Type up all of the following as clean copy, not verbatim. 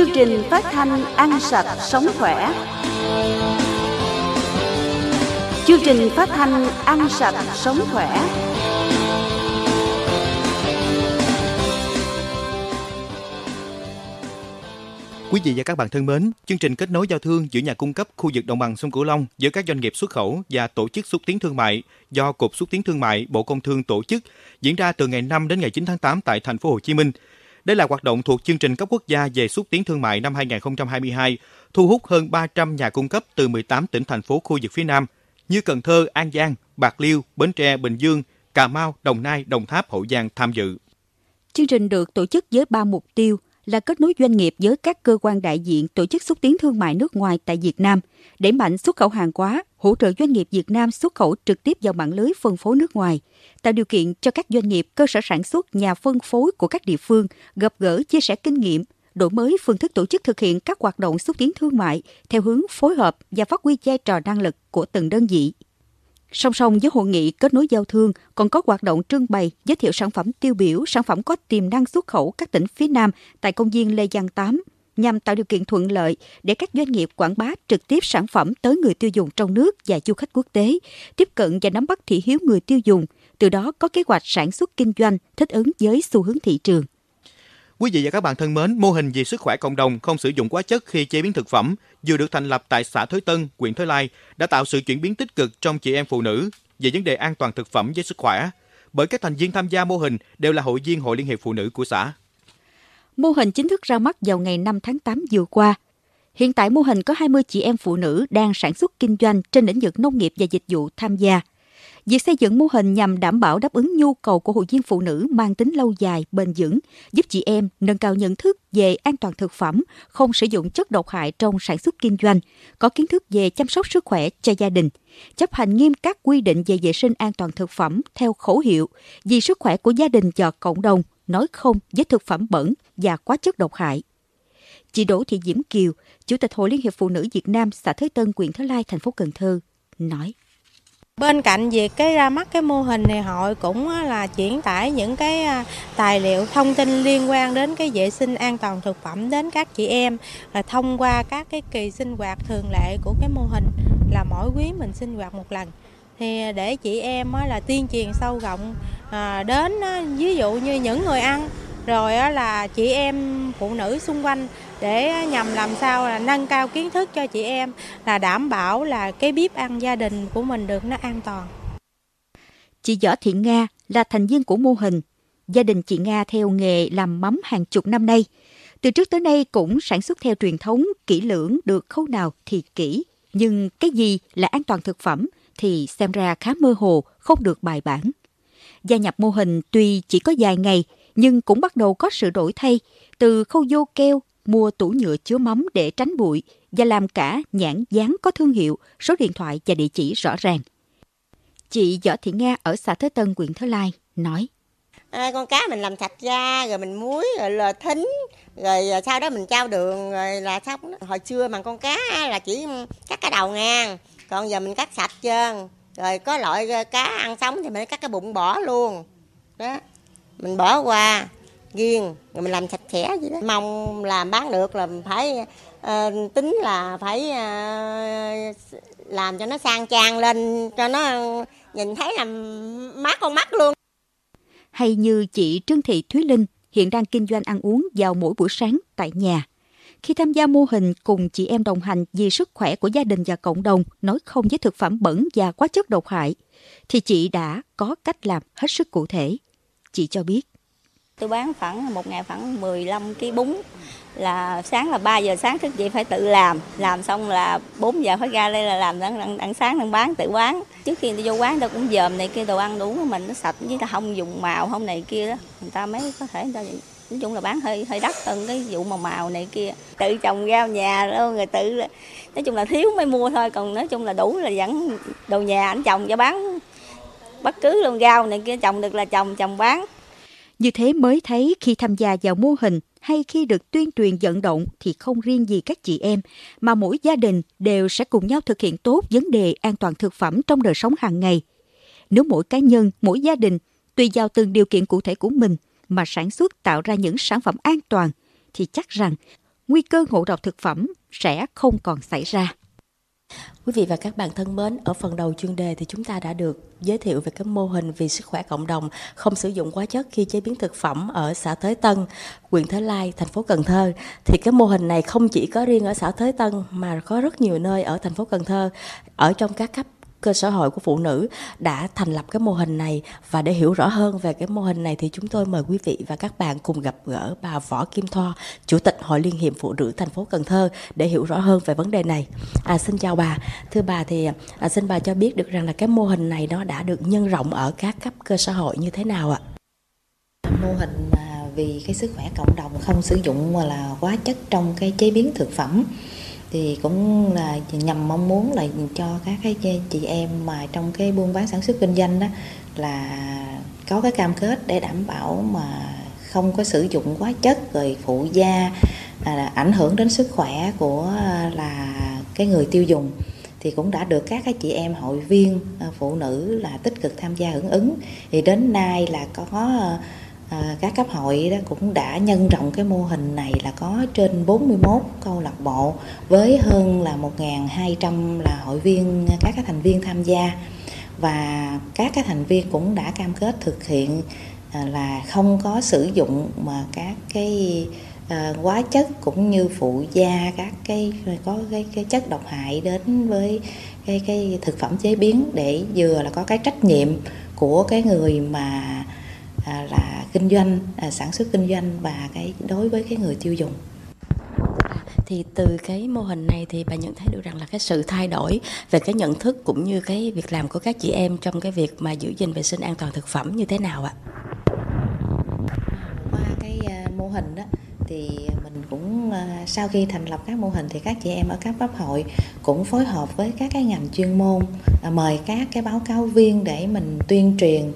Chương trình phát thanh Ăn sạch sống khỏe. Chương trình phát thanh Ăn sạch sống khỏe. Quý vị và các bạn thân mến, chương trình kết nối giao thương giữa nhà cung cấp khu vực đồng bằng sông Cửu Long giữa các doanh nghiệp xuất khẩu và tổ chức xúc tiến thương mại do Cục Xúc tiến Thương mại Bộ Công Thương tổ chức diễn ra từ ngày 5 đến ngày 9 tháng 8 tại thành phố Hồ Chí Minh. Đây là hoạt động thuộc chương trình cấp quốc gia về xúc tiến thương mại năm 2022, thu hút hơn 300 nhà cung cấp từ 18 tỉnh thành phố khu vực phía Nam như Cần Thơ, An Giang, Bạc Liêu, Bến Tre, Bình Dương, Cà Mau, Đồng Nai, Đồng Tháp, Hậu Giang tham dự. Chương trình được tổ chức với 3 mục tiêu là kết nối doanh nghiệp với các cơ quan đại diện tổ chức xúc tiến thương mại nước ngoài tại Việt Nam, đẩy mạnh xuất khẩu hàng hóa, hỗ trợ doanh nghiệp Việt Nam xuất khẩu trực tiếp vào mạng lưới phân phối nước ngoài, tạo điều kiện cho các doanh nghiệp, cơ sở sản xuất, nhà phân phối của các địa phương gặp gỡ, chia sẻ kinh nghiệm, đổi mới phương thức tổ chức thực hiện các hoạt động xúc tiến thương mại theo hướng phối hợp và phát huy vai trò năng lực của từng đơn vị. Song song với hội nghị kết nối giao thương còn có hoạt động trưng bày giới thiệu sản phẩm tiêu biểu, sản phẩm có tiềm năng xuất khẩu các tỉnh phía Nam tại công viên Lê Văn Tám nhằm tạo điều kiện thuận lợi để các doanh nghiệp quảng bá trực tiếp sản phẩm tới người tiêu dùng trong nước và du khách quốc tế, tiếp cận và nắm bắt thị hiếu người tiêu dùng, từ đó có kế hoạch sản xuất kinh doanh thích ứng với xu hướng thị trường. Quý vị và các bạn thân mến, mô hình vì sức khỏe cộng đồng không sử dụng hóa chất khi chế biến thực phẩm vừa được thành lập tại xã Thới Tân, huyện Thới Lai đã tạo sự chuyển biến tích cực trong chị em phụ nữ về vấn đề an toàn thực phẩm với sức khỏe, bởi các thành viên tham gia mô hình đều là hội viên Hội Liên hiệp Phụ nữ của xã. Mô hình chính thức ra mắt vào ngày 5 tháng 8 vừa qua. Hiện tại mô hình có 20 chị em phụ nữ đang sản xuất kinh doanh trên lĩnh vực nông nghiệp và dịch vụ tham gia. Việc xây dựng mô hình nhằm đảm bảo đáp ứng nhu cầu của hội viên phụ nữ mang tính lâu dài, bền vững, giúp chị em nâng cao nhận thức về an toàn thực phẩm, không sử dụng chất độc hại trong sản xuất kinh doanh, có kiến thức về chăm sóc sức khỏe cho gia đình, chấp hành nghiêm các quy định về vệ sinh an toàn thực phẩm theo khẩu hiệu vì sức khỏe của gia đình và cộng đồng, nói không với thực phẩm bẩn và quá chất độc hại. Chị Đỗ Thị Diễm Kiều, Chủ tịch Hội Liên hiệp Phụ nữ Việt Nam, xã Thới Tân, huyện Thới Lai, thành phố Cần Thơ, nói. Bên cạnh việc ra mắt cái mô hình này, hội cũng là chuyển tải những cái tài liệu thông tin liên quan đến cái vệ sinh an toàn thực phẩm đến các chị em, là thông qua các cái kỳ sinh hoạt thường lệ của cái mô hình là mỗi quý mình sinh hoạt một lần, thì để chị em là tuyên truyền sâu rộng đến ví dụ như những người ăn, rồi là chị em phụ nữ xung quanh, để nhằm làm sao là nâng cao kiến thức cho chị em, là đảm bảo là cái bếp ăn gia đình của mình được nó an toàn. Chị Võ Thị Nga là thành viên của mô hình. Gia đình chị Nga theo nghề làm mắm hàng chục năm nay. Từ trước tới nay cũng sản xuất theo truyền thống, kỹ lưỡng, được khâu nào thì kỹ. Nhưng cái gì là an toàn thực phẩm thì xem ra khá mơ hồ, không được bài bản. Gia nhập mô hình tuy chỉ có vài ngày, nhưng cũng bắt đầu có sự đổi thay, từ khâu vô keo, mua tủ nhựa chứa mắm để tránh bụi và làm cả nhãn dán có thương hiệu, số điện thoại và địa chỉ rõ ràng. Chị Võ Thị Nga ở xã Thới Tân, huyện Thới Lai nói. Con cá mình làm sạch ra, rồi mình muối, rồi là thính, rồi sau đó mình trao đường, rồi là xong. Hồi xưa mà con cá là chỉ cắt cái đầu ngang, còn giờ mình cắt sạch trơn. Rồi có loại cá ăn sống thì mình cắt cái bụng bỏ luôn. Đó, mình bỏ qua riêng, rồi mình làm sạch sẽ vậy đó. Mong làm bán được là phải tính là phải làm cho nó sang trang lên, cho nó nhìn thấy là mát con mắt luôn. Hay như chị Trương Thị Thúy Linh hiện đang kinh doanh ăn uống vào mỗi buổi sáng tại nhà. Khi tham gia mô hình cùng chị em đồng hành vì sức khỏe của gia đình và cộng đồng, nói không với thực phẩm bẩn và quá chất độc hại, thì chị đã có cách làm hết sức cụ thể. Chị cho biết. Tôi bán một ngày khoảng 15 kg bún, là sáng là 3 giờ sáng thức dậy phải tự làm xong là 4 giờ phải ra đây là làm ăn sáng đang bán, tự bán. Trước khi tôi vô quán tôi cũng dòm này kia đồ ăn đủ của mình nó sạch, chứ ta không dùng màu không này kia đó, người ta mới có thể nói chung là bán hơi đắt hơn cái vụ màu này kia. Tự trồng rau nhà luôn, rồi tự nói chung là thiếu mới mua thôi, còn nói chung là đủ là vẫn đồ nhà ảnh trồng cho bán bất cứ luôn, rau này kia trồng được là trồng bán. Như thế mới thấy khi tham gia vào mô hình hay khi được tuyên truyền vận động thì không riêng gì các chị em, mà mỗi gia đình đều sẽ cùng nhau thực hiện tốt vấn đề an toàn thực phẩm trong đời sống hàng ngày. Nếu mỗi cá nhân, mỗi gia đình tùy vào từng điều kiện cụ thể của mình mà sản xuất tạo ra những sản phẩm an toàn, thì chắc rằng nguy cơ ngộ độc thực phẩm sẽ không còn xảy ra. Quý vị và các bạn thân mến, ở phần đầu chuyên đề thì chúng ta đã được giới thiệu về cái mô hình vì sức khỏe cộng đồng không sử dụng hóa chất khi chế biến thực phẩm ở xã Thới Tân, huyện Thới Lai, thành phố Cần Thơ. Thì cái mô hình này không chỉ có riêng ở xã Thới Tân mà có rất nhiều nơi ở thành phố Cần Thơ, ở trong các cấp cơ sở hội của phụ nữ đã thành lập cái mô hình này. Và để hiểu rõ hơn về cái mô hình này thì chúng tôi mời quý vị và các bạn cùng gặp gỡ bà Võ Kim Thoa, Chủ tịch Hội Liên hiệp Phụ nữ thành phố Cần Thơ để hiểu rõ hơn về vấn đề này. Xin chào bà. Thưa bà thì xin bà cho biết được rằng là cái mô hình này nó đã được nhân rộng ở các cấp cơ sở hội như thế nào ạ? Mô hình vì cái sức khỏe cộng đồng không sử dụng là hóa chất trong cái chế biến thực phẩm thì cũng là nhằm mong muốn là cho các cái chị em mà trong cái buôn bán sản xuất kinh doanh đó là có cái cam kết để đảm bảo mà không có sử dụng hóa chất rồi phụ gia ảnh hưởng đến sức khỏe của là cái người tiêu dùng, thì cũng đã được các cái chị em hội viên phụ nữ là tích cực tham gia hưởng ứng. Thì đến nay là có các cấp hội đó cũng đã nhân rộng cái mô hình này, là có trên 41 câu lạc bộ với hơn là 1.200 là hội viên, các cái thành viên tham gia, và các cái thành viên cũng đã cam kết thực hiện là không có sử dụng mà các cái hóa chất cũng như phụ gia các cái có cái chất độc hại đến với cái thực phẩm chế biến, để vừa là có cái trách nhiệm của cái người mà là kinh doanh, sản xuất kinh doanh và cái đối với cái người tiêu dùng. Thì từ cái mô hình này thì bà nhận thấy được rằng là cái sự thay đổi về cái nhận thức cũng như cái việc làm của các chị em trong cái việc mà giữ gìn vệ sinh an toàn thực phẩm như thế nào ạ? Qua cái mô hình đó thì mình cũng sau khi thành lập các mô hình thì các chị em ở các cấp hội cũng phối hợp với các cái ngành chuyên môn, mời các cái báo cáo viên để mình tuyên truyền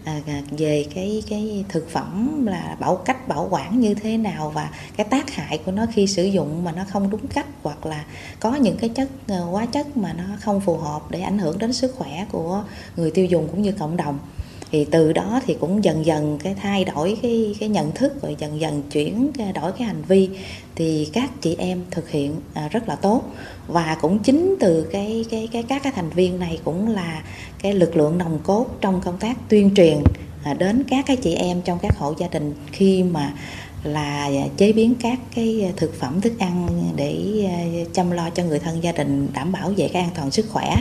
về cái thực phẩm là cách bảo quản như thế nào và cái tác hại của nó khi sử dụng mà nó không đúng cách, hoặc là có những cái chất hóa chất mà nó không phù hợp để ảnh hưởng đến sức khỏe của người tiêu dùng cũng như cộng đồng. Thì từ đó thì cũng dần dần cái thay đổi cái nhận thức, rồi dần dần chuyển đổi cái hành vi, thì các chị em thực hiện rất là tốt. Và cũng chính từ các cái thành viên này cũng là cái lực lượng nòng cốt trong công tác tuyên truyền đến các cái chị em trong các hộ gia đình khi mà là chế biến các cái thực phẩm thức ăn để chăm lo cho người thân gia đình, đảm bảo về cái an toàn sức khỏe.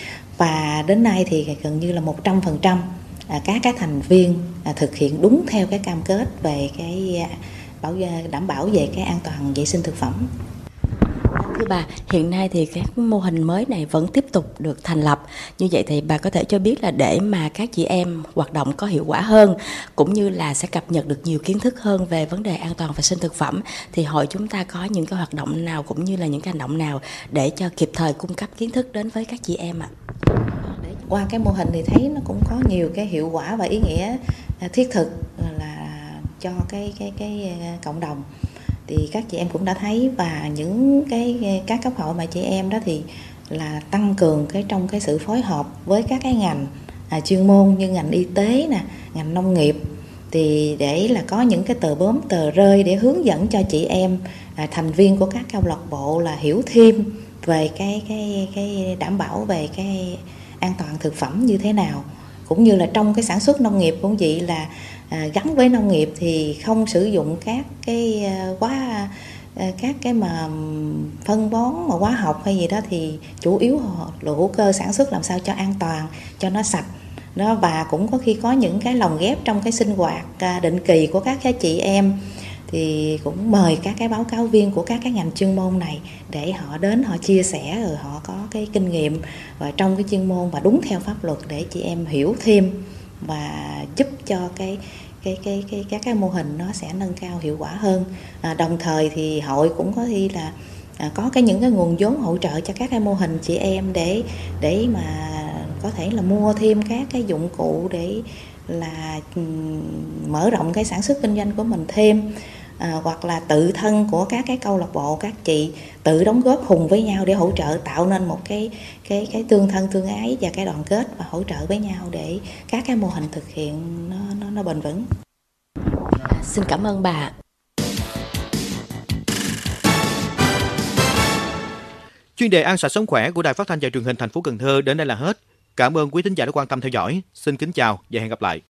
Và đến nay thì gần như là 100% các cái thành viên thực hiện đúng theo cái cam kết về cái đảm bảo về cái an toàn vệ sinh thực phẩm. Thưa bà, hiện nay thì các mô hình mới này vẫn tiếp tục được thành lập. Như vậy thì bà có thể cho biết là để mà các chị em hoạt động có hiệu quả hơn, cũng như là sẽ cập nhật được nhiều kiến thức hơn về vấn đề an toàn vệ sinh thực phẩm, thì hội chúng ta có những cái hoạt động nào cũng như là những cái hành động nào để cho kịp thời cung cấp kiến thức đến với các chị em ạ? Qua cái mô hình thì thấy nó cũng có nhiều cái hiệu quả và ý nghĩa thiết thực là cho cái cộng đồng. Thì các chị em cũng đã thấy, và những các cấp hội mà chị em đó thì là tăng cường trong cái sự phối hợp với các cái ngành chuyên môn như ngành y tế nè, ngành nông nghiệp, thì để là có những cái tờ rơi để hướng dẫn cho chị em thành viên của các câu lạc bộ là hiểu thêm về cái đảm bảo về cái an toàn thực phẩm như thế nào, cũng như là trong cái sản xuất nông nghiệp cũng vậy, là gắn với nông nghiệp thì không sử dụng các cái mà phân bón mà hóa học hay gì đó, thì chủ yếu là hữu cơ sản xuất làm sao cho an toàn, cho nó sạch đó. Và cũng có khi có những cái lồng ghép trong cái sinh hoạt định kỳ của các cái chị em, thì cũng mời các cái báo cáo viên của các cái ngành chuyên môn này để họ đến họ chia sẻ, rồi họ có cái kinh nghiệm và trong cái chuyên môn và đúng theo pháp luật để chị em hiểu thêm và giúp cho các cái mô hình nó sẽ nâng cao hiệu quả hơn. Đồng thời thì hội cũng có khi là có những cái nguồn vốn hỗ trợ cho các cái mô hình chị em để mà có thể là mua thêm các cái dụng cụ để là mở rộng cái sản xuất kinh doanh của mình thêm, hoặc là tự thân của các cái câu lạc bộ, các chị tự đóng góp cùng với nhau để hỗ trợ tạo nên một cái tương thân tương ái và cái đoàn kết và hỗ trợ với nhau để các cái mô hình thực hiện nó bền vững. Xin cảm ơn bà. Chuyên đề Ăn sạch sống khỏe của Đài Phát thanh và Truyền hình thành phố Cần Thơ đến đây là hết. Cảm ơn quý thính giả đã quan tâm theo dõi. Xin kính chào và hẹn gặp lại.